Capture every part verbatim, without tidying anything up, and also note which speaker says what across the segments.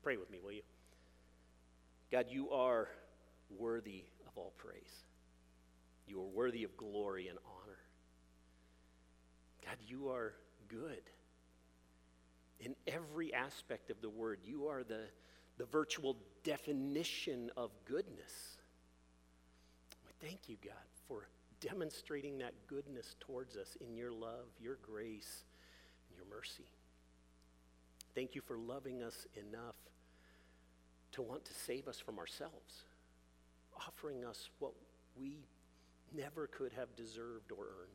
Speaker 1: Pray with me, will you? God, you are worthy of all praise. You are worthy of glory and honor. God, you are good. In every aspect of the word, you are the, the virtual definition of goodness. We thank you, God, for demonstrating that goodness towards us in your love, your grace, and your mercy. Thank you for loving us enough to want to save us from ourselves, offering us what we never could have deserved or earned.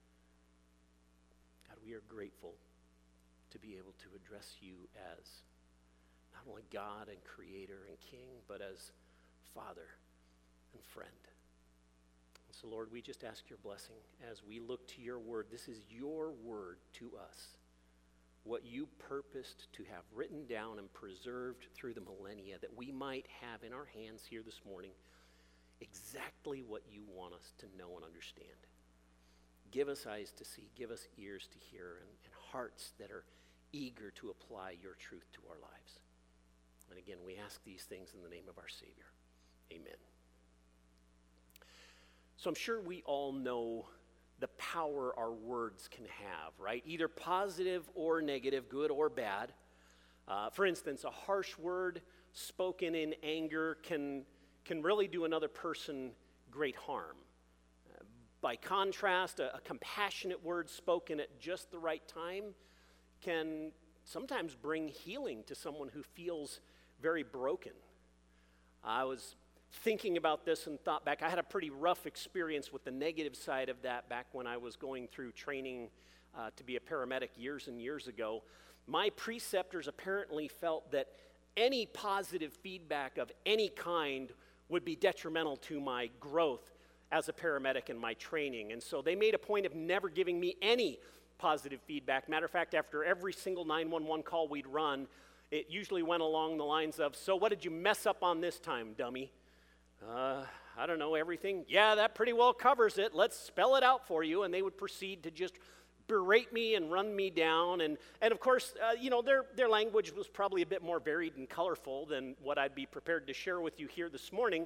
Speaker 1: God, we are grateful to be able to address you as not only God and Creator and King, but as Father and friend. And so, Lord, we just ask your blessing as we look to your word. This is your word to us, what you purposed to have written down and preserved through the millennia, that we might have in our hands here this morning exactly what you want us to know and understand. Give us eyes to see, give us ears to hear, and, and hearts that are eager to apply your truth to our lives. And again, we ask these things in the name of our Savior. Amen. So I'm sure we all know the power our words can have, right? Either positive or negative, good or bad. Uh, for instance, a harsh word spoken in anger can, can really do another person great harm. Uh, by contrast, a, a compassionate word spoken at just the right time can sometimes bring healing to someone who feels very broken. I was thinking about this and thought back. I had a pretty rough experience with the negative side of that back when I was going through training uh, to be a paramedic years and years ago. My preceptors apparently felt that any positive feedback of any kind would be detrimental to my growth as a paramedic in my training. And so they made a point of never giving me any positive feedback. Matter of fact, after every single nine one one call we'd run, it usually went along the lines of, "So what did you mess up on this time, dummy?" Uh, I don't know, everything. "Yeah, that pretty well covers it. Let's spell it out for you." And they would proceed to just berate me and run me down. And, and of course, uh, you know, their, their language was probably a bit more varied and colorful than what I'd be prepared to share with you here this morning.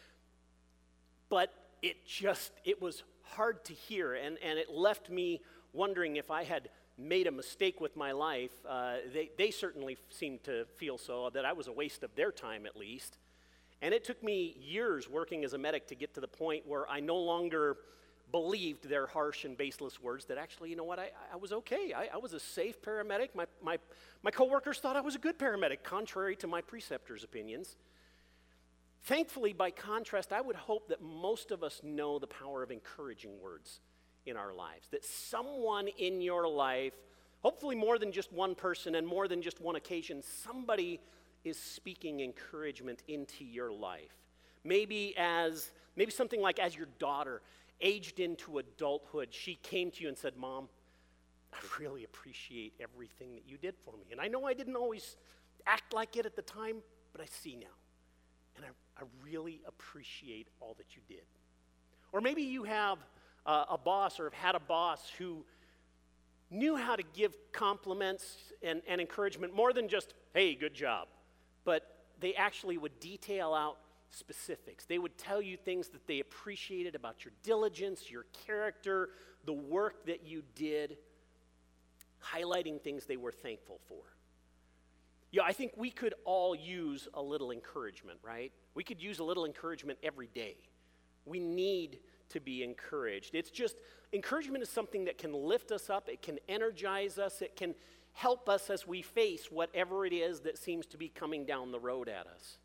Speaker 1: But it just, it was hard to hear, and, and it left me wondering if I had made a mistake with my life. Uh, they, they certainly seemed to feel so, that I was a waste of their time at least. And it took me years working as a medic to get to the point where I no longer believed their harsh and baseless words, that actually, you know what, I, I was okay. I, I was a safe paramedic. My, my, my coworkers thought I was a good paramedic, contrary to my preceptors' opinions. Thankfully, by contrast, I would hope that most of us know the power of encouraging words in our lives, that someone in your life, hopefully more than just one person and more than just one occasion, somebody is speaking encouragement into your life. Maybe as, maybe something like as your daughter aged into adulthood, she came to you and said, "Mom, I really appreciate everything that you did for me. And I know I didn't always act like it at the time, but I see now. And I, I really appreciate all that you did." Or maybe you have uh, a boss or have had a boss who knew how to give compliments and, and encouragement more than just, "Hey, good job." But they actually would detail out specifics. They would tell you things that they appreciated about your diligence, your character, the work that you did, highlighting things they were thankful for. Yeah, I think we could all use a little encouragement, right? We could use a little encouragement every day. We need to be encouraged. It's just, encouragement is something that can lift us up, it can energize us, it can help us as we face whatever it is that seems to be coming down the road at us.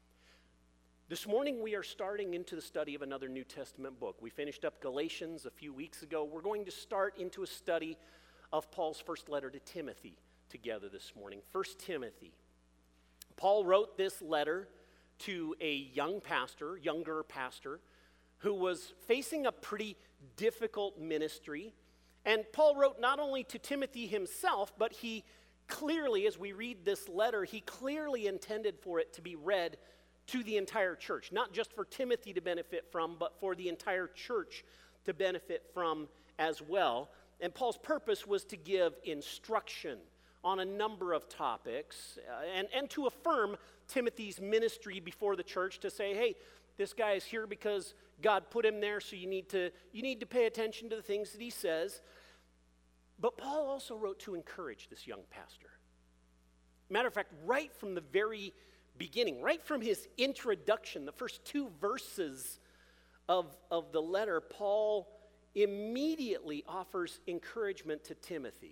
Speaker 1: This morning we are starting into the study of another New Testament book. We finished up Galatians a few weeks ago. We're going to start into a study of Paul's first letter to Timothy together this morning. First Timothy. Paul wrote this letter to a young pastor, younger pastor, who was facing a pretty difficult ministry. And Paul wrote not only to Timothy himself, but he clearly, as we read this letter, he clearly intended for it to be read to the entire church. Not just for Timothy to benefit from, but for the entire church to benefit from as well. And Paul's purpose was to give instruction on a number of topics uh, and, and to affirm Timothy's ministry before the church, to say, hey, this guy is here because God put him there, so you need to you need to pay attention to the things that he says. But Paul also wrote to encourage this young pastor. Matter of fact, right from the very beginning, right from his introduction, the first two verses of, of the letter, Paul immediately offers encouragement to Timothy.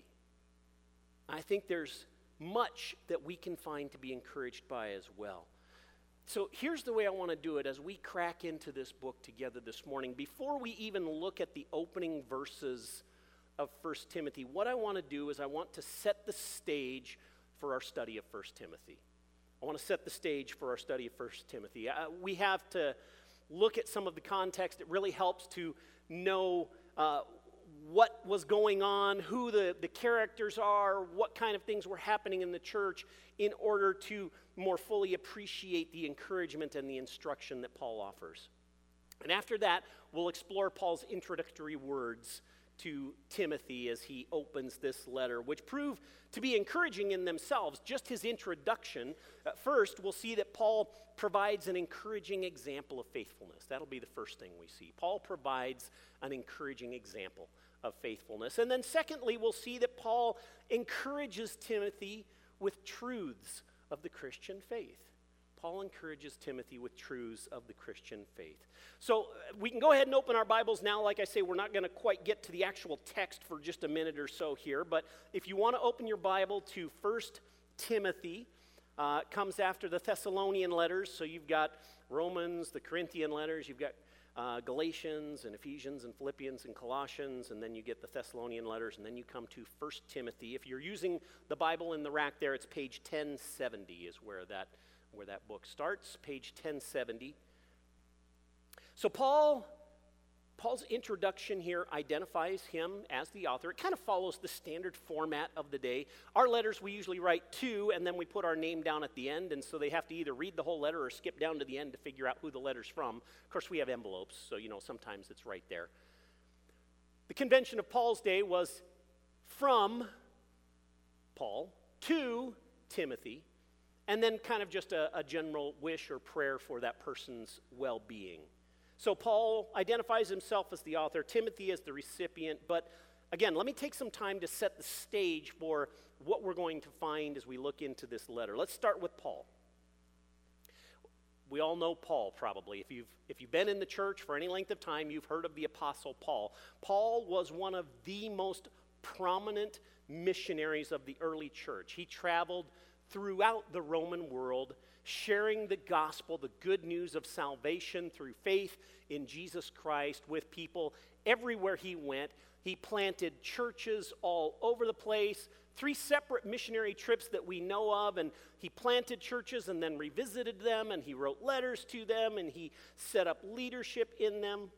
Speaker 1: I think there's much that we can find to be encouraged by as well. So here's the way I want to do it as we crack into this book together this morning. Before we even look at the opening verses of First Timothy, what I want to do is I want to set the stage for our study of First Timothy. I want to set the stage for our study of First Timothy. Uh, we have to look at some of the context. It really helps to know uh, what was going on, who the, the characters are, what kind of things were happening in the church, in order to more fully appreciate the encouragement and the instruction that Paul offers. And after that, we'll explore Paul's introductory words to Timothy as he opens this letter, which prove to be encouraging in themselves. Just his introduction. Uh, first, we'll see that Paul provides an encouraging example of faithfulness. That'll be the first thing we see. Paul provides an encouraging example of faithfulness. And then secondly, we'll see that Paul encourages Timothy with truths of the Christian faith. Paul encourages Timothy with truths of the Christian faith. So uh, we can go ahead and open our Bibles now. Like I say, we're not going to quite get to the actual text for just a minute or so here. But if you want to open your Bible to First Timothy, uh, it comes after the Thessalonian letters. So you've got Romans, the Corinthian letters, you've got uh, Galatians and Ephesians and Philippians and Colossians, and then you get the Thessalonian letters, and then you come to First Timothy. If you're using the Bible in the rack there, it's page ten seventy is where that where that book starts, page ten seventy. So Paul, Paul's introduction here identifies him as the author. It kind of follows the standard format of the day. Our letters we usually write to, and then we put our name down at the end, and so they have to either read the whole letter or skip down to the end to figure out who the letter's from. Of course, we have envelopes, so you know sometimes it's right there. The convention of Paul's day was from Paul to Timothy, and then kind of just a, a general wish or prayer for that person's well-being. So Paul identifies himself as the author, Timothy as the recipient, but again, let me take some time to set the stage for what we're going to find as we look into this letter. Let's start with Paul. We all know Paul probably. If you've, if you've been in the church for any length of time, you've heard of the Apostle Paul. Paul was one of the most prominent missionaries of the early church. He traveled throughout the Roman world, sharing the gospel, the good news of salvation through faith in Jesus Christ with people everywhere he went. He planted churches all over the place, three separate missionary trips that we know of, and he planted churches and then revisited them, and he wrote letters to them, and he set up leadership in them.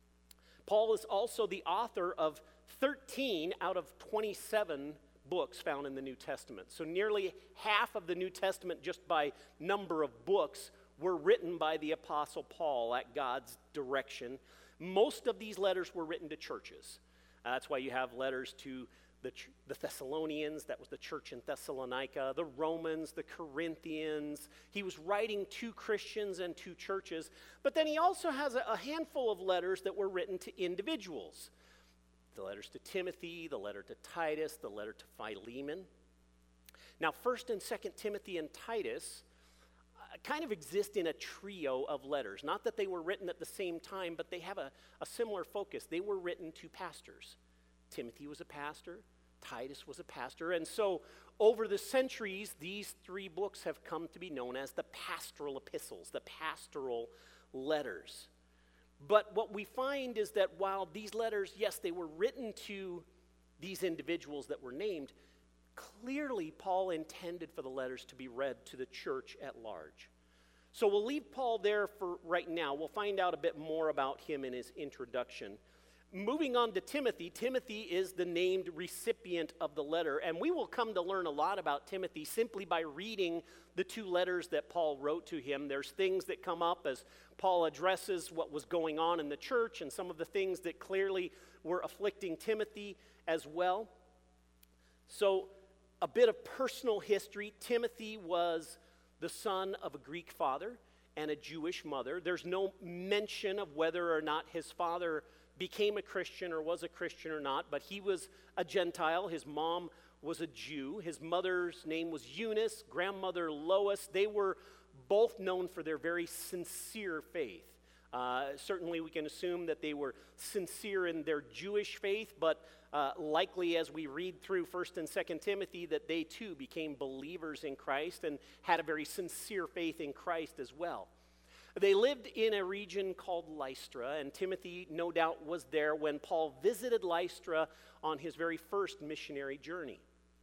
Speaker 1: Paul is also the author of thirteen out of twenty-seven books found in the New Testament. So nearly half of the New Testament, just by number of books, were written by the Apostle Paul at God's direction. Most of these letters were written to churches. Uh, that's why you have letters to the, the Thessalonians, that was the church in Thessalonica, the Romans, the Corinthians. He was writing to Christians and to churches. But then he also has a, a handful of letters that were written to individuals. The letters to Timothy, the letter to Titus, the letter to Philemon. Now, First and Second Timothy and Titus uh, kind of exist in a trio of letters. Not that they were written at the same time, but they have a, a similar focus. They were written to pastors. Timothy was a pastor. Titus was a pastor. And so, over the centuries, these three books have come to be known as the pastoral epistles, the pastoral letters. But what we find is that while these letters, yes, they were written to these individuals that were named, clearly Paul intended for the letters to be read to the church at large. So we'll leave Paul there for right now. We'll find out a bit more about him in his introduction. Moving on to Timothy, Timothy is the named recipient of the letter, and we will come to learn a lot about Timothy simply by reading the two letters that Paul wrote to him. There's things that come up as Paul addresses what was going on in the church and some of the things that clearly were afflicting Timothy as well. So a bit of personal history. Timothy was the son of a Greek father and a Jewish mother. There's no mention of whether or not his father became a Christian or was a Christian or not, but he was a Gentile. His mom was a Jew. His mother's name was Eunice, grandmother Lois. They were both known for their very sincere faith. Uh, certainly we can assume that they were sincere in their Jewish faith, but uh, likely as we read through First and Second Timothy, that they too became believers in Christ and had a very sincere faith in Christ as well. They lived in a region called Lystra, and Timothy no doubt was there when Paul visited Lystra on his very first missionary journey.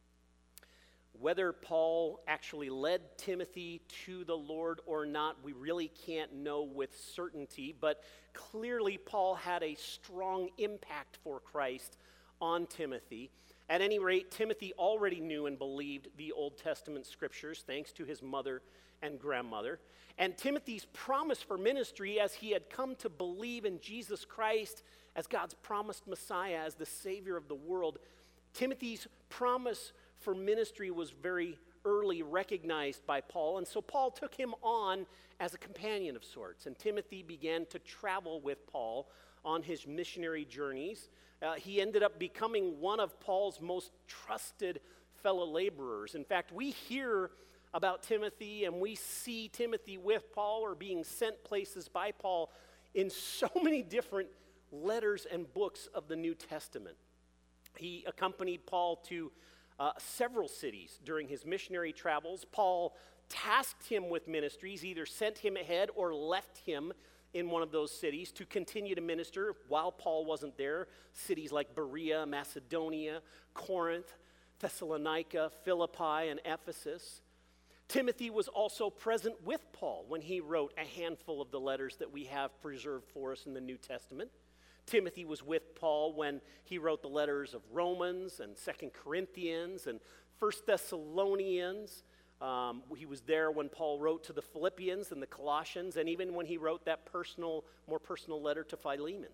Speaker 1: Whether Paul actually led Timothy to the Lord or not, we really can't know with certainty, but clearly Paul had a strong impact for Christ on Timothy. At any rate, Timothy already knew and believed the Old Testament scriptures, thanks to his mother and grandmother. And Timothy's promise for ministry, as he had come to believe in Jesus Christ as God's promised Messiah, as the Savior of the world, Timothy's promise for ministry was very early recognized by Paul, and so Paul took him on as a companion of sorts, and Timothy began to travel with Paul on his missionary journeys. Uh, he ended up becoming one of Paul's most trusted fellow laborers. In fact, we hear about Timothy and we see Timothy with Paul or being sent places by Paul in so many different letters and books of the New Testament. He accompanied Paul to uh, several cities during his missionary travels. Paul tasked him with ministries, either sent him ahead or left him in one of those cities to continue to minister while Paul wasn't there. Cities like Berea, Macedonia, Corinth, Thessalonica, Philippi, and Ephesus. Timothy was also present with Paul when he wrote a handful of the letters that we have preserved for us in the New Testament. Timothy was with Paul when he wrote the letters of Romans and Second Corinthians and First Thessalonians. Um, he was there when Paul wrote to the Philippians and the Colossians, and even when he wrote that personal, more personal letter to Philemon.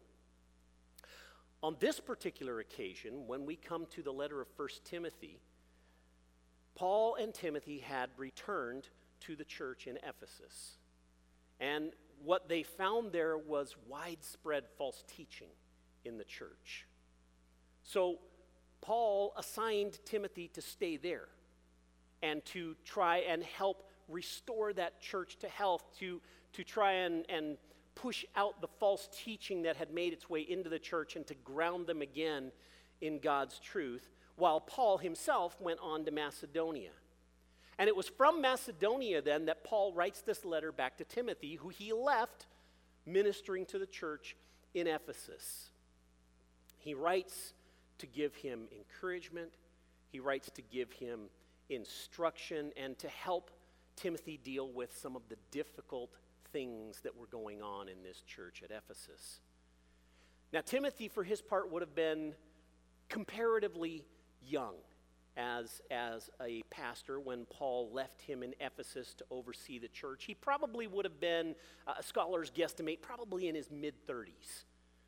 Speaker 1: On this particular occasion, when we come to the letter of First Timothy, Paul and Timothy had returned to the church in Ephesus. And what they found there was widespread false teaching in the church. So Paul assigned Timothy to stay there and to try and help restore that church to health, to, to try and, and push out the false teaching that had made its way into the church and to ground them again in God's truth, while Paul himself went on to Macedonia. And it was from Macedonia then that Paul writes this letter back to Timothy, who he left ministering to the church in Ephesus. He writes to give him encouragement. He writes to give him instruction and to help Timothy deal with some of the difficult things that were going on in this church at Ephesus. Now, Timothy, for his part, would have been comparatively young as, as a pastor when Paul left him in Ephesus to oversee the church. He probably would have been, uh, scholars guesstimate, probably in his mid-thirties.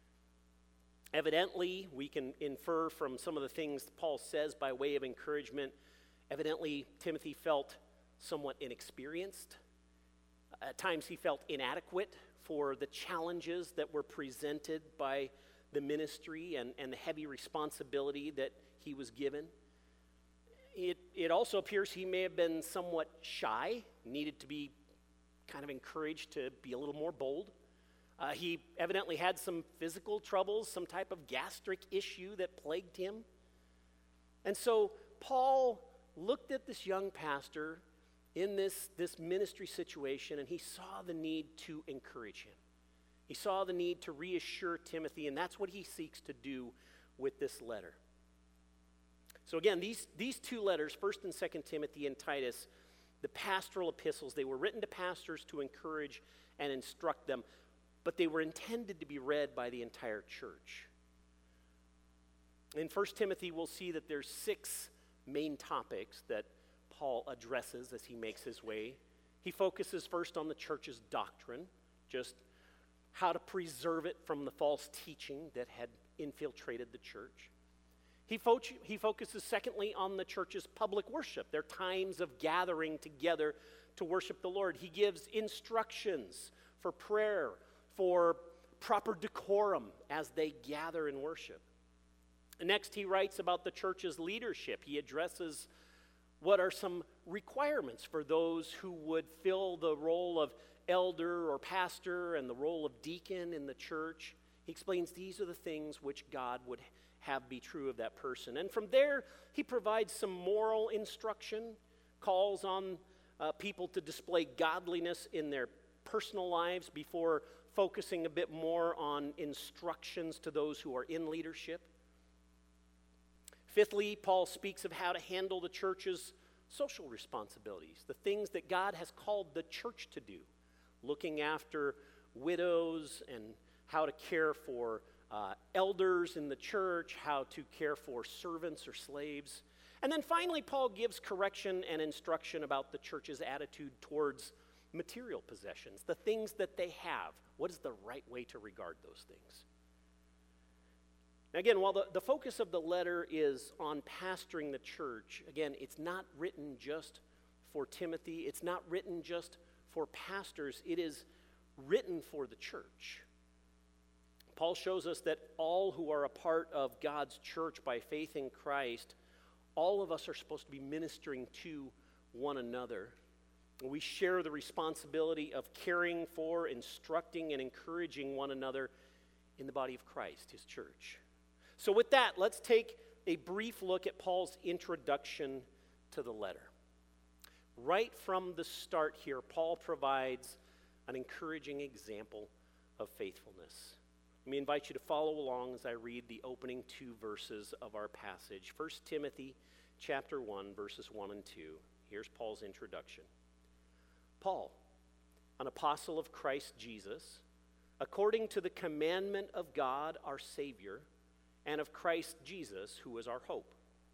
Speaker 1: Evidently, we can infer from some of the things Paul says by way of encouragement, evidently Timothy felt somewhat inexperienced. At times he felt inadequate for the challenges that were presented by the ministry and, and the heavy responsibility that he was given. It, it also appears he may have been somewhat shy, needed to be kind of encouraged to be a little more bold. Uh, he evidently had some physical troubles, some type of gastric issue that plagued him. And so Paul looked at this young pastor in this, this ministry situation, and he saw the need to encourage him. He saw the need to reassure Timothy, and that's what he seeks to do with this letter. So again, these, these two letters, First and Second Timothy and Titus, the pastoral epistles, they were written to pastors to encourage and instruct them, but they were intended to be read by the entire church. In First Timothy, we'll see that there's six main topics that Paul addresses as he makes his way. He focuses first on the church's doctrine, just how to preserve it from the false teaching that had infiltrated the church. He, fo- he focuses, secondly, on the church's public worship, their times of gathering together to worship the Lord. He gives instructions for prayer, for proper decorum as they gather in worship. Next, he writes about the church's leadership. He addresses what are some requirements for those who would fill the role of elder or pastor and the role of deacon in the church. He explains these are the things which God would have be true of that person. And from there, he provides some moral instruction, calls on uh, people to display godliness in their personal lives before focusing a bit more on instructions to those who are in leadership. Fifthly, Paul speaks of how to handle the church's social responsibilities, the things that God has called the church to do, looking after widows and how to care for uh, elders in the church, how to care for servants or slaves. And then finally, Paul gives correction and instruction about the church's attitude towards material possessions, the things that they have. What is the right way to regard those things? Again, while the, the focus of the letter is on pastoring the church, again, it's not written just for Timothy. It's not written just for pastors. It is written for the church. Paul shows us that all who are a part of God's church by faith in Christ, all of us are supposed to be ministering to one another. We share the responsibility of caring for, instructing, and encouraging one another in the body of Christ, his church. So with that, let's take a brief look at Paul's introduction to the letter. Right from the start here, Paul provides an encouraging example of faithfulness. Let me invite you to follow along as I read the opening two verses of our passage. First Timothy chapter one, verses one and two. Here's Paul's introduction. Paul, an apostle of Christ Jesus, according to the commandment of God our Savior, and of Christ Jesus, who is our hope.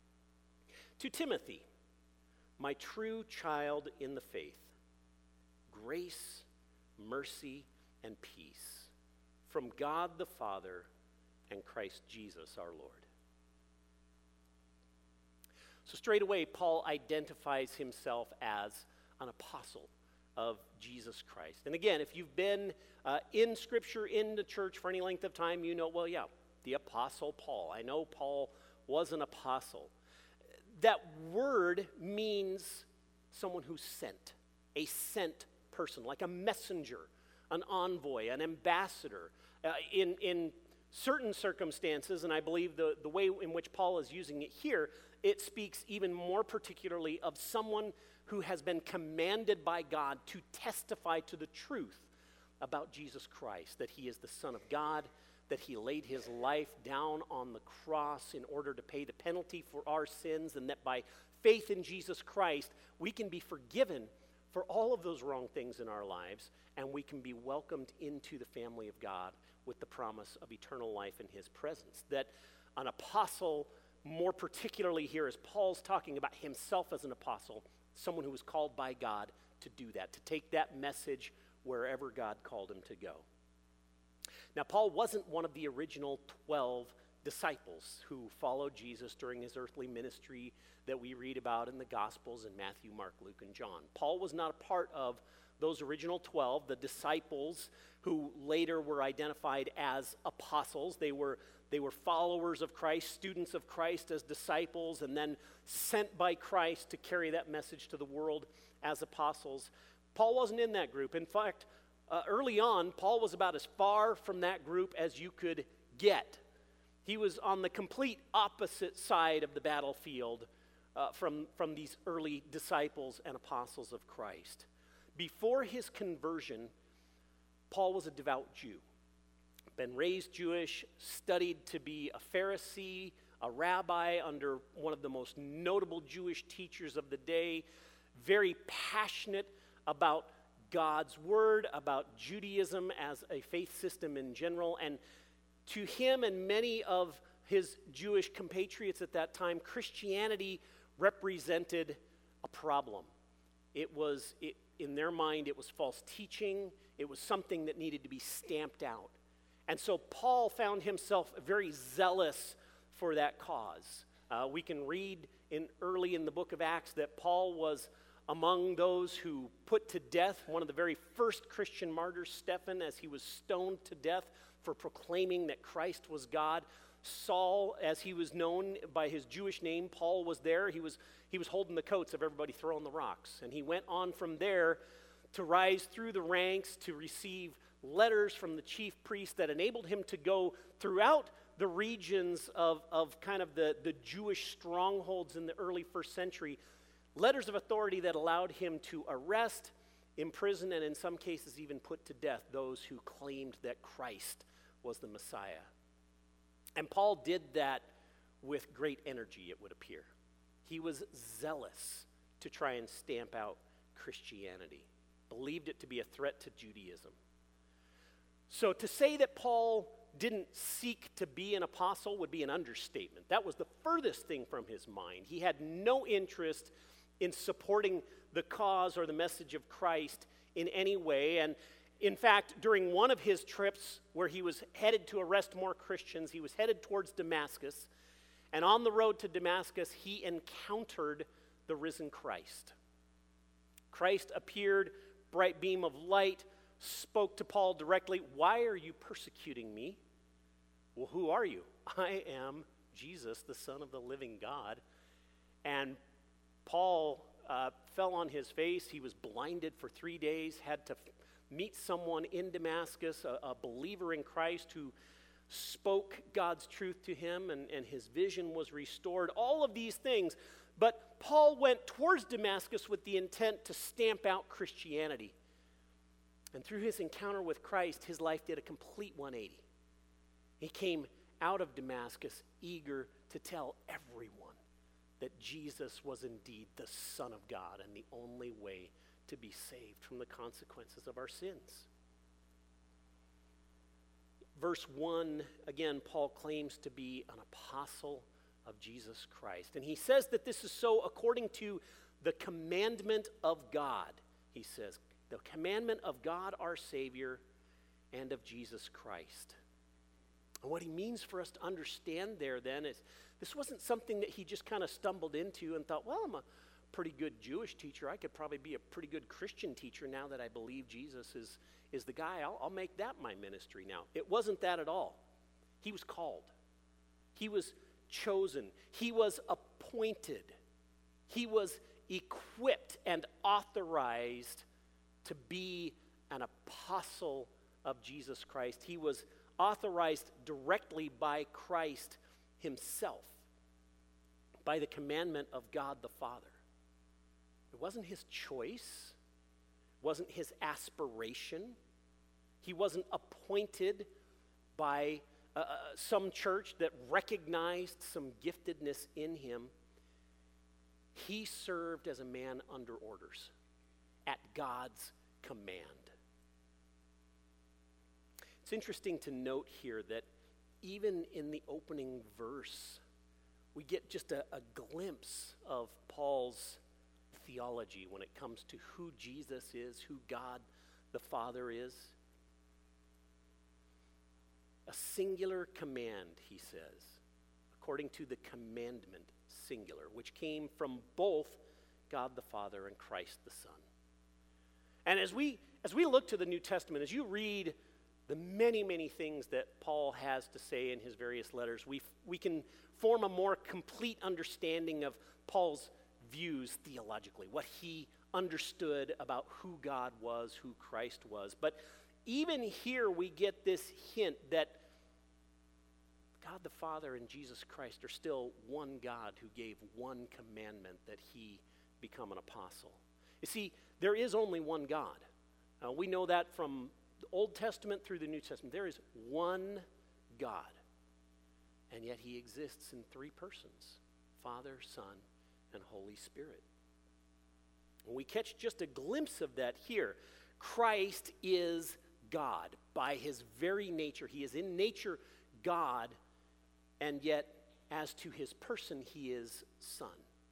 Speaker 1: To Timothy, my true child in the faith, grace, mercy, and peace from God the Father and Christ Jesus our Lord. So straight away, Paul identifies himself as an apostle of Jesus Christ. And again, if you've been uh, in Scripture, in the church for any length of time, you know, well, yeah, the Apostle Paul. I know Paul was an apostle. That word means someone who's sent, a sent person, like a messenger, an envoy, an ambassador. Uh, in, in certain circumstances, and I believe the, the way in which Paul is using it here, it speaks even more particularly of someone who has been commanded by God to testify to the truth about Jesus Christ, that he is the Son of God, that he laid his life down on the cross in order to pay the penalty for our sins, and that by faith in Jesus Christ, we can be forgiven for all of those wrong things in our lives, and we can be welcomed into the family of God with the promise of eternal life in his presence. That an apostle, more particularly here as Paul's talking about himself as an apostle, someone who was called by God to do that, to take that message wherever God called him to go. Now, Paul wasn't one of the original twelve disciples who followed Jesus during his earthly ministry that we read about in the Gospels in Matthew, Mark, Luke, and John. Paul was not a part of those original twelve, the disciples who later were identified as apostles. They were, they were followers of Christ, students of Christ as disciples, and then sent by Christ to carry that message to the world as apostles. Paul wasn't in that group. In fact, Uh, early on, Paul was about as far from that group as you could get. He was on the complete opposite side of the battlefield uh, from, from these early disciples and apostles of Christ. Before his conversion, Paul was a devout Jew. Been raised Jewish, studied to be a Pharisee, a rabbi under one of the most notable Jewish teachers of the day, very passionate about God's word, about Judaism as a faith system in general. And to him and many of his Jewish compatriots at that time, Christianity represented a problem. It was, it, in their mind, it was false teaching. It was something that needed to be stamped out. And so Paul found himself very zealous for that cause. Uh, we can read in early in the book of Acts that Paul was among those who put to death one of the very first Christian martyrs, Stephen, as he was stoned to death for proclaiming that Christ was God. Saul, as he was known by his Jewish name, Paul was there. He was, he was holding the coats of everybody throwing the rocks. And he went on from there to rise through the ranks to receive letters from the chief priest that enabled him to go throughout the regions of, of kind of the, the Jewish strongholds in the early first century, letters of authority that allowed him to arrest, imprison, and in some cases even put to death those who claimed that Christ was the Messiah. And Paul did that with great energy, it would appear. He was zealous to try and stamp out Christianity, believed it to be a threat to Judaism. So to say that Paul didn't seek to be an apostle would be an understatement. That was the furthest thing from his mind. He had no interest in supporting the cause or the message of Christ in any way. And in fact, during one of his trips where he was headed to arrest more Christians, he was headed towards Damascus. And on the road to Damascus, he encountered the risen Christ. Christ appeared, bright beam of light, spoke to Paul directly. Why are you persecuting me? Well, who are you? I am Jesus, the Son of the living God. And Paul uh, fell on his face. He was blinded for three days, had to f- meet someone in Damascus, a, a believer in Christ who spoke God's truth to him, and, and his vision was restored. All of these things. But Paul went towards Damascus with the intent to stamp out Christianity. And through his encounter with Christ, his life did a complete one eighty. He came out of Damascus eager to tell everyone that Jesus was indeed the Son of God and the only way to be saved from the consequences of our sins. Verse one, again, Paul claims to be an apostle of Jesus Christ. And he says that this is so according to the commandment of God, he says. The commandment of God our Savior and of Jesus Christ. And what he means for us to understand there then is this wasn't something that he just kind of stumbled into and thought, well, I'm a pretty good Jewish teacher. I could probably be a pretty good Christian teacher now that I believe Jesus is, is the guy. I'll, I'll make that my ministry now. It wasn't that at all. He was called. He was chosen. He was appointed. He was equipped and authorized to be an apostle of Jesus Christ. He was authorized directly by Christ himself, by the commandment of God the Father. It wasn't his choice, it wasn't his aspiration. He wasn't appointed by uh, some church that recognized some giftedness in him. He served as a man under orders, at God's command. It's interesting to note here that even in the opening verse, we get just a, a glimpse of Paul's theology when it comes to who Jesus is, who God the Father is. A singular command, he says, according to the commandment, singular, which came from both God the Father and Christ the Son. And as we as we look to the New Testament, as you read the many, many things that Paul has to say in his various letters, we we can form a more complete understanding of Paul's views theologically, what he understood about who God was, who Christ was. But even here we get this hint that God the Father and Jesus Christ are still one God who gave one commandment that he become an apostle. You see, there is only one God. Uh, we know that from the Old Testament through the New Testament. There is one God. And yet he exists in three persons, Father, Son, and Holy Spirit. And we catch just a glimpse of that here. Christ is God by his very nature. He is in nature God, and yet as to his person, he is Son.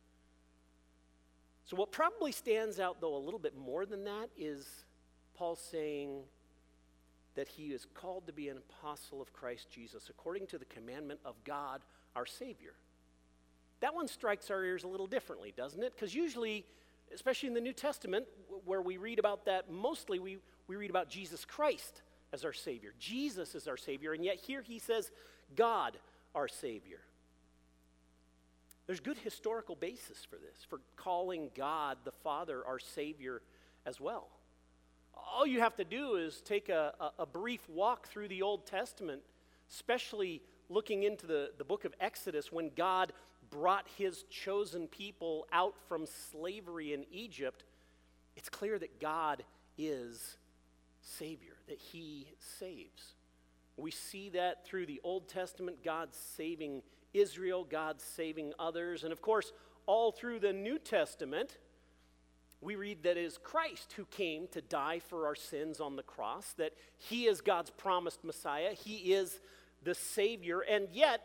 Speaker 1: So what probably stands out, though, a little bit more than that is Paul saying that he is called to be an apostle of Christ Jesus according to the commandment of God, our Savior. that one strikes our ears a little differently, doesn't it? Because usually, especially in the New Testament, where we read about that mostly, we, we read about Jesus Christ as our Savior. Jesus is our Savior, and yet here he says, God, our Savior. There's good historical basis for this, for calling God the Father our Savior as well. All you have to do is take a, a, a brief walk through the Old Testament, especially looking into the, the book of Exodus when God brought his chosen people out from slavery in Egypt. It's clear that God is Savior, that he saves. We see that through the Old Testament, God saving Israel, God saving others. And of course, all through the New Testament, we read that it is Christ who came to die for our sins on the cross, that he is God's promised Messiah. He is the Savior. And yet,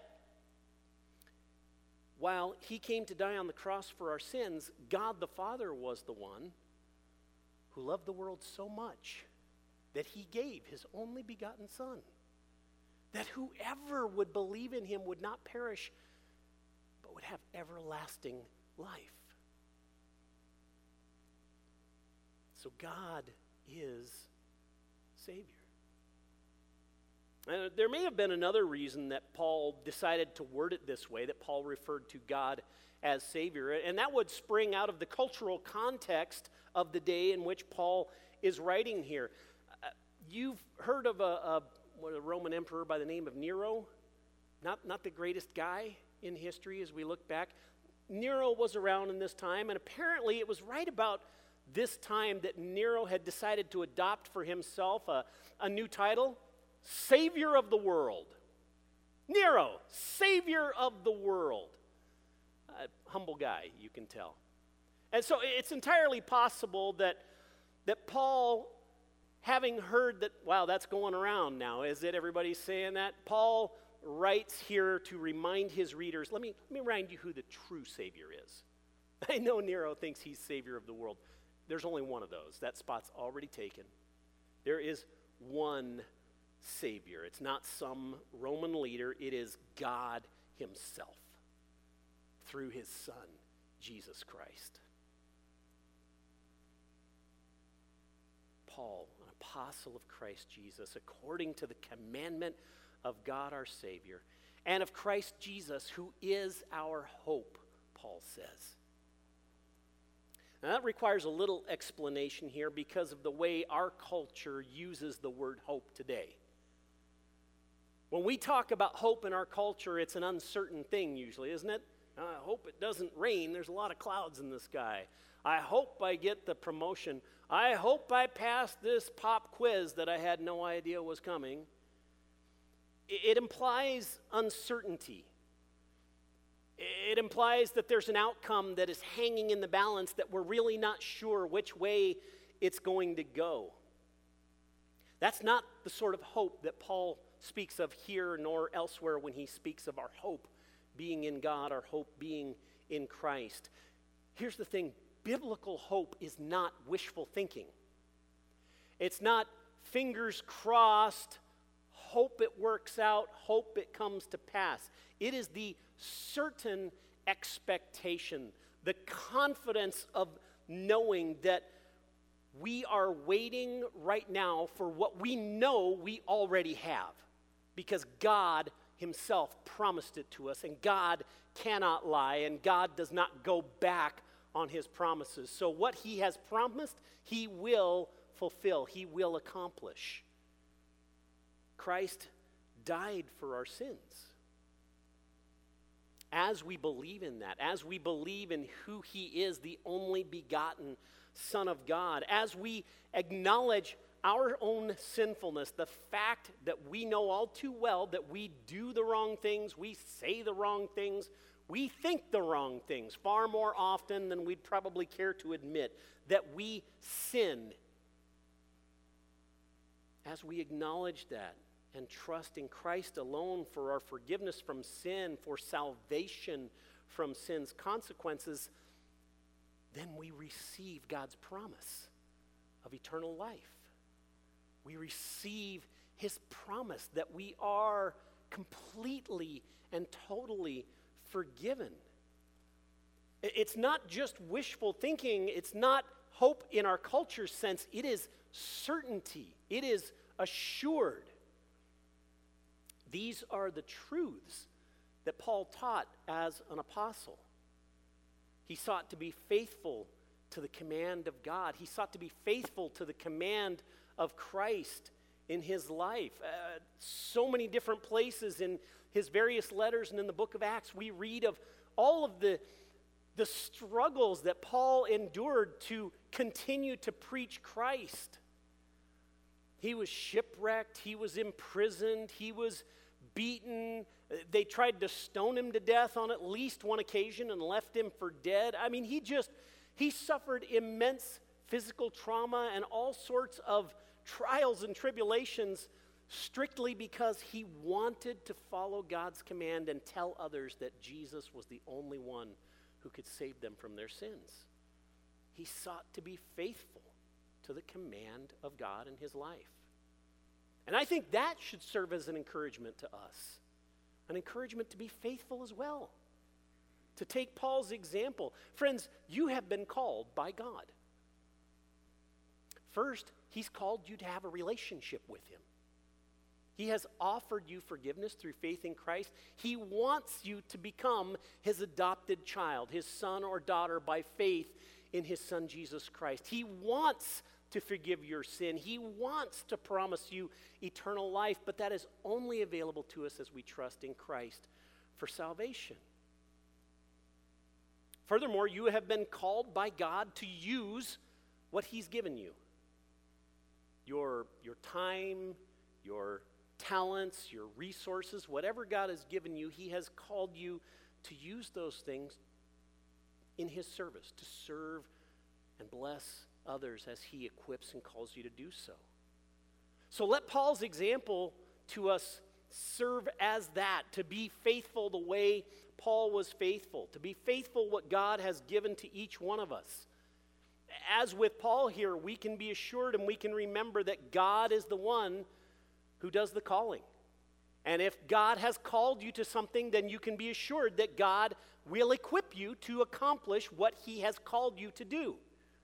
Speaker 1: while he came to die on the cross for our sins, God the Father was the one who loved the world so much that he gave his only begotten Son, that whoever would believe in him would not perish, but would have everlasting life. So God is Savior. Uh, there may have been another reason that Paul decided to word it this way, that Paul referred to God as Savior, and that would spring out of the cultural context of the day in which Paul is writing here. Uh, you've heard of a, a, what, a Roman emperor by the name of Nero? Not, not the greatest guy in history as we look back. Nero was around in this time, and apparently it was right about this time that Nero had decided to adopt for himself a, a new title, Savior of the World. Nero, Savior of the World. A humble guy, you can tell. And so it's entirely possible that, that Paul, having heard that, wow, that's going around now, is it? Everybody's saying that? Paul writes here to remind his readers, let me, let me remind you who the true Savior is. I know Nero thinks he's Savior of the world. There's only one of those. That spot's already taken. There is one Savior. It's not some Roman leader. It is God himself through his Son, Jesus Christ. Paul, an apostle of Christ Jesus, according to the commandment of God our Savior, and of Christ Jesus, who is our hope, Paul says. Now that requires a little explanation here because of the way our culture uses the word hope today. When we talk about hope in our culture, it's an uncertain thing usually, isn't it? I hope it doesn't rain. There's a lot of clouds in the sky. I hope I get the promotion. I hope I pass this pop quiz that I had no idea was coming. It implies uncertainty. It implies that there's an outcome that is hanging in the balance that we're really not sure which way it's going to go. That's not the sort of hope that Paul speaks of here nor elsewhere when he speaks of our hope being in God, our hope being in Christ. Here's the thing, biblical hope is not wishful thinking. It's not fingers crossed, hope it works out, hope it comes to pass. It is the certain expectation, the confidence of knowing that we are waiting right now for what we know we already have, because God himself promised it to us, and God cannot lie, and God does not go back on his promises. So what he has promised, he will fulfill, he will accomplish. Christ died for our sins. As we believe in that, as we believe in who he is, the only begotten Son of God, as we acknowledge our own sinfulness, the fact that we know all too well that we do the wrong things, we say the wrong things, we think the wrong things far more often than we'd probably care to admit, that we sin. As we acknowledge that and trust in Christ alone for our forgiveness from sin, for salvation from sin's consequences, then we receive God's promise of eternal life. We receive his promise that we are completely and totally forgiven. It's not just wishful thinking. It's not hope in our culture's sense. It is certainty. It is assured. These are the truths that Paul taught as an apostle. He sought to be faithful to the command of God. He sought to be faithful to the command of Christ in his life. Uh, so many different places in his various letters and in the book of Acts, we read of all of the, the struggles that Paul endured to continue to preach Christ. He was shipwrecked. He was imprisoned. He was beaten. They tried to stone him to death on at least one occasion and left him for dead. I mean, he just, he suffered immense physical trauma and all sorts of trials and tribulations strictly because he wanted to follow God's command and tell others that Jesus was the only one who could save them from their sins. He sought to be faithful to the command of God in his life. And I think that should serve as an encouragement to us, an encouragement to be faithful as well, to take Paul's example. Friends, you have been called by God. First, he's called you to have a relationship with him. He has offered you forgiveness through faith in Christ. He wants you to become his adopted child, his son or daughter by faith in his son Jesus Christ. He wants to forgive your sin. He wants to promise you eternal life, but that is only available to us as we trust in Christ for salvation. Furthermore, you have been called by God to use what he's given you. Your, your time, your talents, your resources, whatever God has given you, he has called you to use those things in his service, to serve and bless others as he equips and calls you to do so. So let Paul's example to us serve as that, to be faithful the way Paul was faithful, to be faithful what God has given to each one of us. As with Paul here, we can be assured and we can remember that God is the one who does the calling. And if God has called you to something, then you can be assured that God will equip you to accomplish what he has called you to do.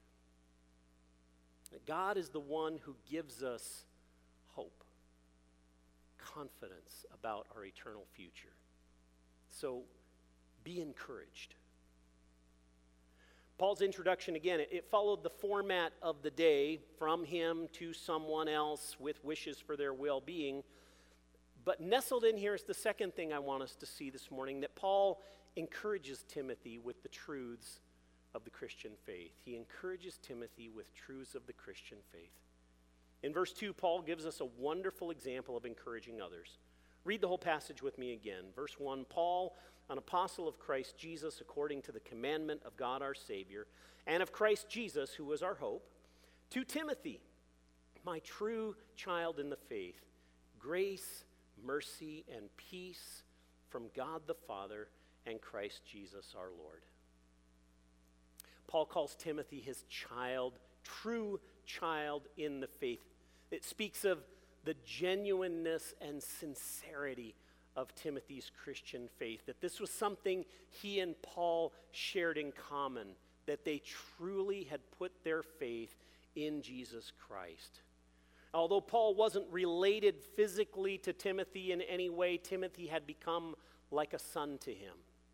Speaker 1: God is the one who gives us hope, confidence about our eternal future. So be encouraged. Paul's introduction, again, it followed the format of the day, from him to someone else with wishes for their well-being. But nestled in here is the second thing I want us to see this morning, that Paul encourages Timothy with the truths of the Christian faith. He encourages Timothy with truths of the Christian faith. In verse two, Paul gives us a wonderful example of encouraging others. Read the whole passage with me again. Verse one, Paul, an apostle of Christ Jesus, according to the commandment of God our Savior, and of Christ Jesus, who is our hope, to Timothy, my true child in the faith, grace, mercy, and peace from God the Father and Christ Jesus our Lord. Paul calls Timothy his child, true child in the faith. It speaks of the genuineness and sincerity of Timothy's Christian faith, that this was something he and Paul shared in common, that they truly had put their faith in Jesus Christ. Although Paul wasn't related physically to Timothy in any way, Timothy had become like a son to him.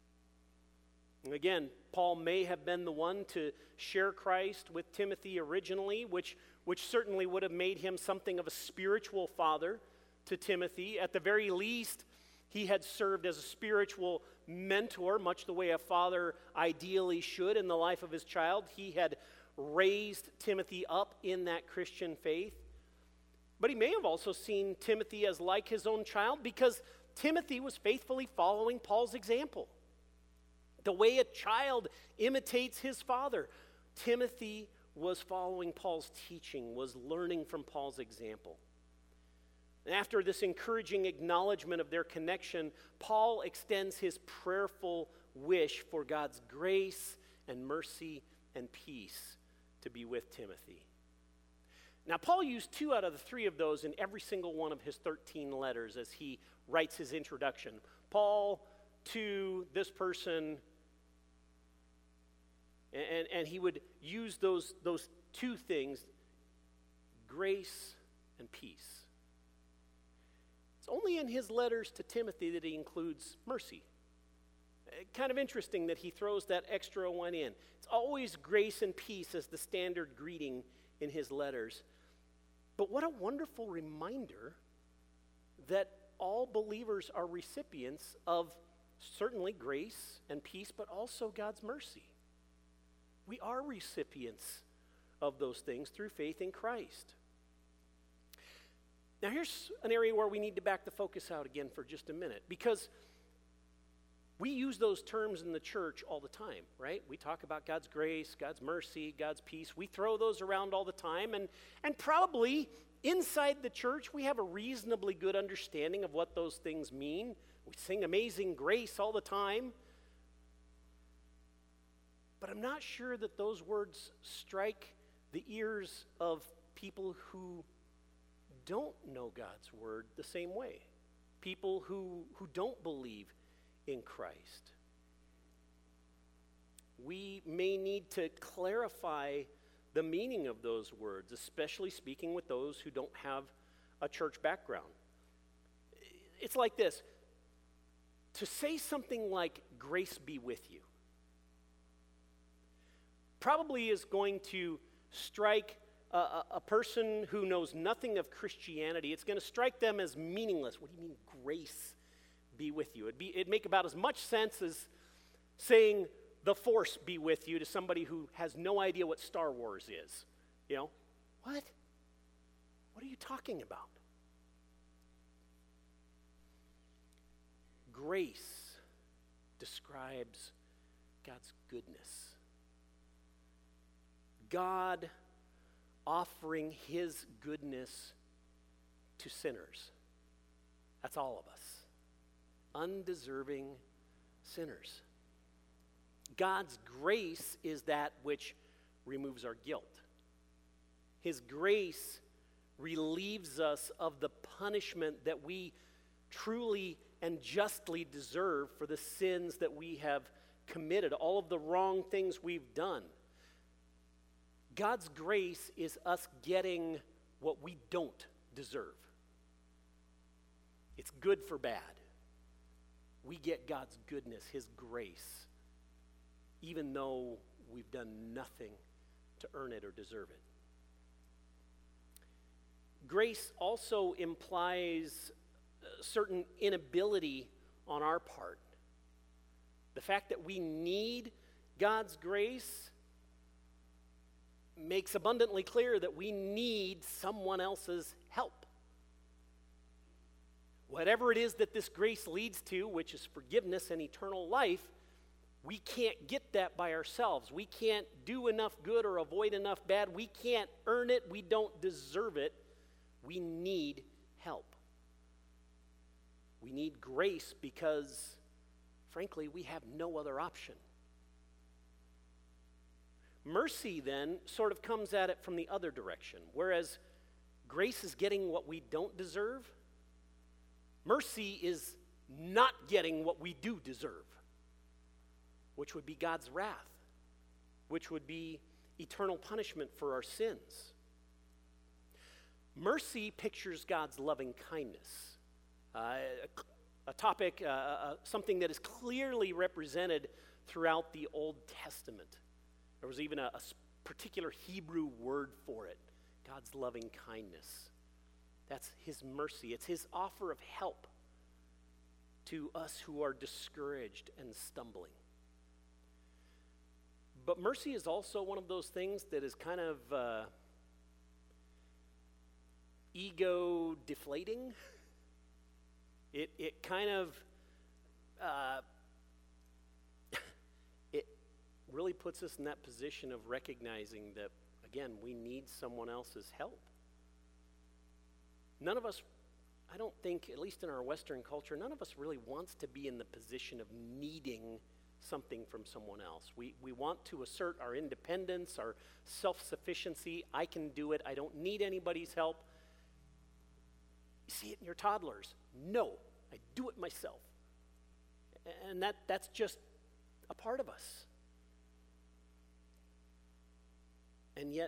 Speaker 1: And again, Paul may have been the one to share Christ with Timothy originally, which, which certainly would have made him something of a spiritual father to Timothy. At the very least, he had served as a spiritual mentor, much the way a father ideally should in the life of his child. He had raised Timothy up in that Christian faith. But he may have also seen Timothy as like his own child, because Timothy was faithfully following Paul's example. The way a child imitates his father, Timothy was following Paul's teaching, was learning from Paul's example. And after this encouraging acknowledgement of their connection, Paul extends his prayerful wish for God's grace and mercy and peace to be with Timothy. Now, Paul used two out of the three of those in every single one of his thirteen letters as he writes his introduction. Paul to this person, And, and he would use those, those two things, grace and peace. It's only in his letters to Timothy that he includes mercy. Kind of interesting that he throws that extra one in. It's always grace and peace as the standard greeting in his letters. But what a wonderful reminder that all believers are recipients of certainly grace and peace, but also God's mercy. We are recipients of those things through faith in Christ. Now here's an area where we need to back the focus out again for just a minute, because we use those terms in the church all the time, right? We talk about God's grace, God's mercy, God's peace. We throw those around all the time, and, and probably inside the church we have a reasonably good understanding of what those things mean. We sing Amazing Grace all the time. But I'm not sure that those words strike the ears of people who don't know God's word the same way. People who, who don't believe in Christ. We may need to clarify the meaning of those words, especially speaking with those who don't have a church background. It's like this. To say something like, grace be with you, probably is going to strike a, a, a person who knows nothing of Christianity. It's going to strike them as meaningless. What do you mean, grace be with you? It'd, be, it'd make about as much sense as saying, the Force be with you, to somebody who has no idea what Star Wars is. You know, what? What are you talking about? Grace describes God's goodness. God offering his goodness to sinners. That's all of us. Undeserving sinners. God's grace is that which removes our guilt. His grace relieves us of the punishment that we truly and justly deserve for the sins that we have committed, all of the wrong things we've done. God's grace is us getting what we don't deserve. It's good for bad. We get God's goodness, his grace, even though we've done nothing to earn it or deserve it. Grace also implies a certain inability on our part. The fact that we need God's grace makes abundantly clear that we need someone else's help. Whatever it is that this grace leads to, which is forgiveness and eternal life, we can't get that by ourselves. We can't do enough good or avoid enough bad. We can't earn it. We don't deserve it. We need help. We need grace because, frankly, we have no other option. Mercy, then, sort of comes at it from the other direction. Whereas grace is getting what we don't deserve, mercy is not getting what we do deserve, which would be God's wrath, which would be eternal punishment for our sins. Mercy pictures God's loving kindness, uh, a topic, uh, uh, something that is clearly represented throughout the Old Testament. There was even a, a particular Hebrew word for it, God's loving kindness. That's his mercy. It's his offer of help to us who are discouraged and stumbling. But mercy is also one of those things that is kind of uh, ego deflating. It it kind of uh, it really puts us in that position of recognizing that, again, we need someone else's help. None of us, I don't think, at least in our Western culture, none of us really wants to be in the position of needing something from someone else. We we want to assert our independence, our self-sufficiency. I can do it. I don't need anybody's help. You see it in your toddlers. No, I do it myself. And that that's just a part of us. And yet,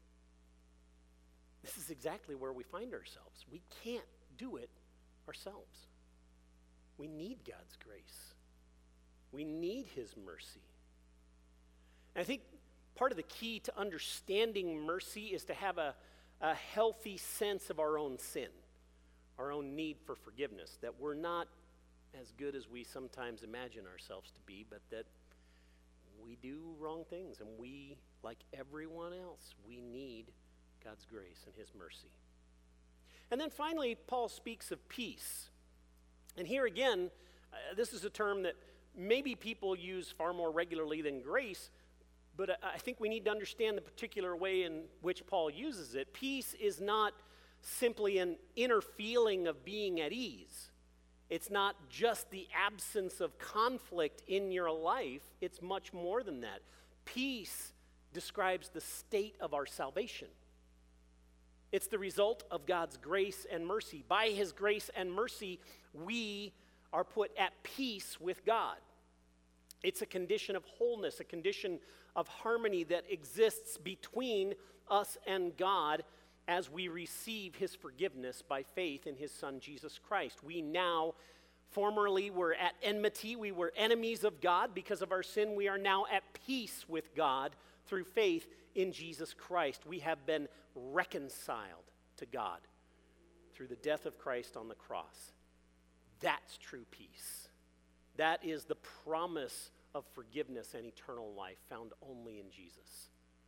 Speaker 1: this is exactly where we find ourselves. We can't do it ourselves. We need God's grace. We need his mercy. And I think part of the key to understanding mercy is to have a, a healthy sense of our own sin, our own need for forgiveness, that we're not as good as we sometimes imagine ourselves to be, but that we do wrong things, and we, like everyone else, we need God's grace and his mercy. And then finally, Paul speaks of peace. And here again, uh, this is a term that maybe people use far more regularly than grace, but uh, I think we need to understand the particular way in which Paul uses it. Peace is not simply an inner feeling of being at ease. It's not just the absence of conflict in your life. It's much more than that. Peace describes the state of our salvation. It's the result of God's grace and mercy. By his grace and mercy, we are put at peace with God. It's a condition of wholeness, a condition of harmony that exists between us and God as we receive his forgiveness by faith in his Son, Jesus Christ. We now, formerly were at enmity, we were enemies of God because of our sin. We are now at peace with God through faith in Jesus Christ. We have been reconciled to God through the death of Christ on the cross. That's true peace. That is the promise of forgiveness and eternal life found only in Jesus.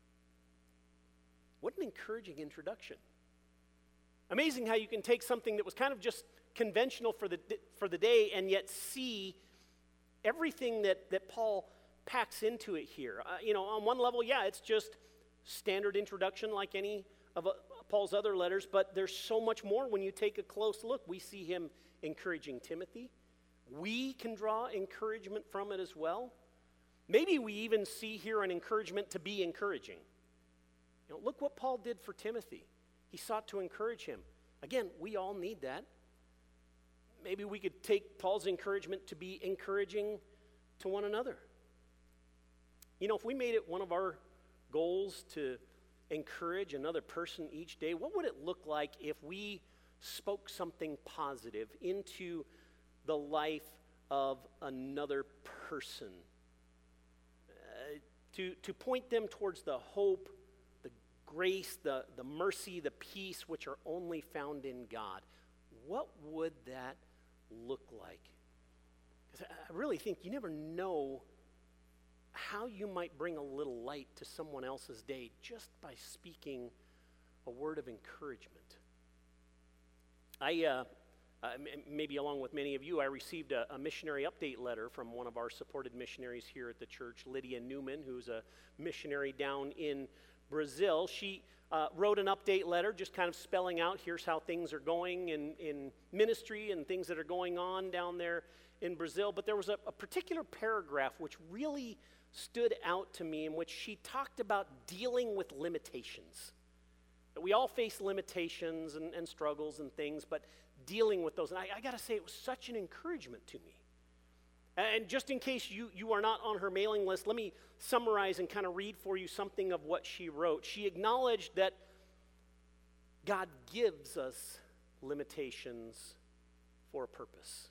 Speaker 1: What an encouraging introduction. Amazing how you can take something that was kind of just conventional for the for the day and yet see everything that, that Paul packs into it here. Uh, you know, on one level, yeah, it's just standard introduction like any of uh, Paul's other letters, but there's so much more when you take a close look. We see him encouraging Timothy. We can draw encouragement from it as well. Maybe we even see here an encouragement to be encouraging. You know, look what Paul did for Timothy. He sought to encourage him. Again, we all need that. Maybe we could take Paul's encouragement to be encouraging to one another. You know, if we made it one of our goals to encourage another person each day, what would it look like if we spoke something positive into the life of another person? Uh, to, to point them towards the hope, the grace, the, the mercy, the peace which are only found in God. What would that look like? Because I really think you never know how you might bring a little light to someone else's day just by speaking a word of encouragement. I, uh, uh, m- maybe along with many of you, I received a, a missionary update letter from one of our supported missionaries here at the church, Lydia Newman, who's a missionary down in Brazil. She uh, wrote an update letter just kind of spelling out here's how things are going in, in ministry and things that are going on down there in Brazil. But there was a, a particular paragraph which really stood out to me in which she talked about dealing with limitations. That we all face limitations and, and struggles and things, but dealing with those. And I, I got to say, it was such an encouragement to me. And just in case you, you are not on her mailing list, let me summarize and kind of read for you something of what she wrote. She acknowledged that God gives us limitations for a purpose.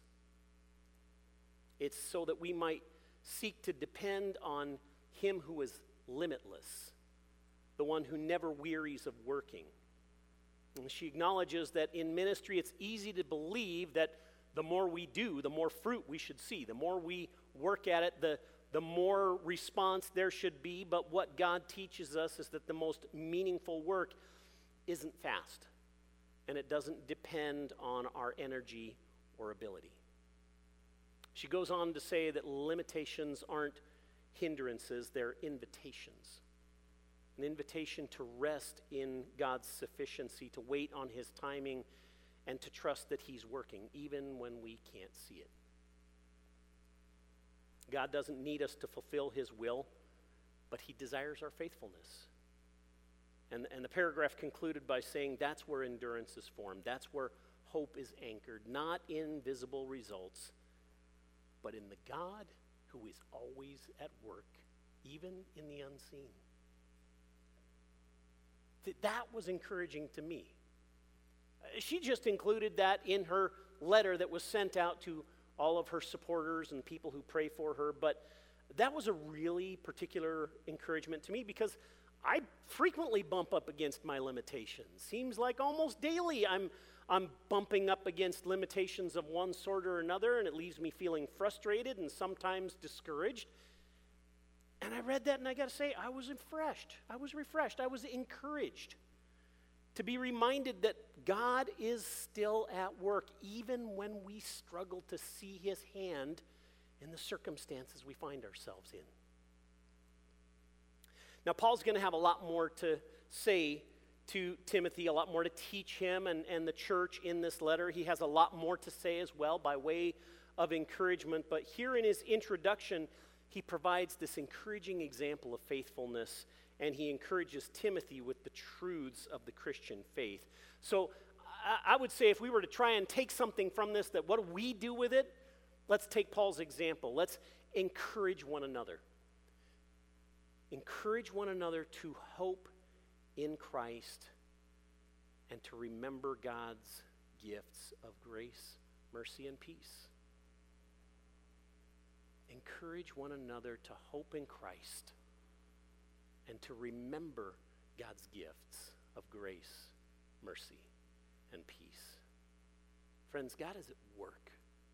Speaker 1: It's so that we might seek to depend on him who is limitless, the one who never wearies of working. And she acknowledges that in ministry it's easy to believe that the more we do, the more fruit we should see. The more we work at it, the, the more response there should be. But what God teaches us is that the most meaningful work isn't fast, and it doesn't depend on our energy or ability. She goes on to say that limitations aren't hindrances, they're invitations. An invitation to rest in God's sufficiency, to wait on his timing, and to trust that he's working, even when we can't see it. God doesn't need us to fulfill his will, but he desires our faithfulness. And, and the paragraph concluded by saying that's where endurance is formed. That's where hope is anchored, not in visible results, but in the God who is always at work, even in the unseen. th- that was encouraging to me. Uh, She just included that in her letter that was sent out to all of her supporters and people who pray for her, but that was a really particular encouragement to me because I frequently bump up against my limitations. Seems like almost daily I'm I'm bumping up against limitations of one sort or another, and it leaves me feeling frustrated and sometimes discouraged. And I read that, and I got to say, I was refreshed. I was refreshed. I was encouraged to be reminded that God is still at work, even when we struggle to see his hand in the circumstances we find ourselves in. Now, Paul's going to have a lot more to say to Timothy, a lot more to teach him and, and the church in this letter. He has a lot more to say as well by way of encouragement. But here in his introduction, he provides this encouraging example of faithfulness, and he encourages Timothy with the truths of the Christian faith. So I, I would say if we were to try and take something from this, that what do we do with it? Let's take Paul's example. Let's encourage one another. Encourage one another to hope in Christ and to remember God's gifts of grace, mercy, and peace. Encourage one another to hope in Christ and to remember God's gifts of grace, mercy, and peace. Friends, God is at work.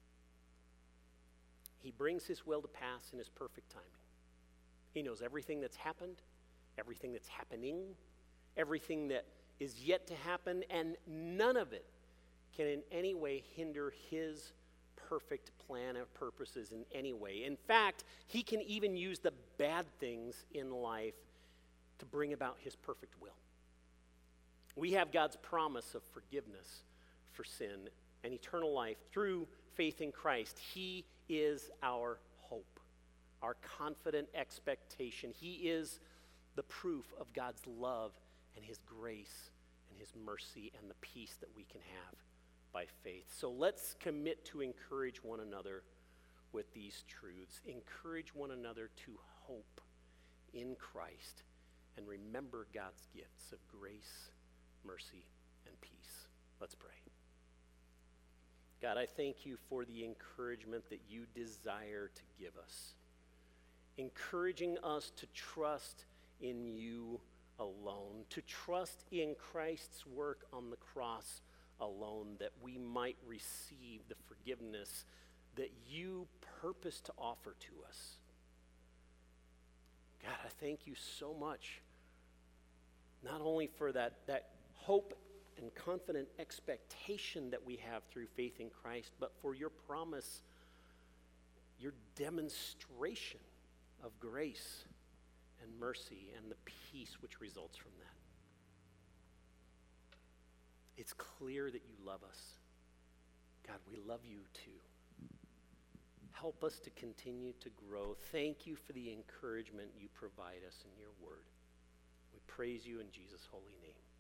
Speaker 1: He brings his will to pass in his perfect timing. He knows everything that's happened, everything that's happening, everything that is yet to happen, and none of it can in any way hinder his perfect plan of purposes in any way. In fact, he can even use the bad things in life to bring about his perfect will. We have God's promise of forgiveness for sin and eternal life through faith in Christ. He is our hope, our confident expectation. He is the proof of God's love and his grace and his mercy and the peace that we can have by faith. So let's commit to encourage one another with these truths. Encourage one another to hope in Christ and remember God's gifts of grace, mercy, and peace. Let's pray. God, I thank you for the encouragement that you desire to give us, encouraging us to trust in you alone, to trust in Christ's work on the cross alone, that we might receive the forgiveness that you purpose to offer to us. God, I thank you so much, not only for that, that hope and confident expectation that we have through faith in Christ, but for your promise, your demonstration of grace and mercy and the peace which results from that. It's clear that you love us. God, we love you too. Help us to continue to grow. Thank you for the encouragement you provide us in your word. We praise you in Jesus' holy name.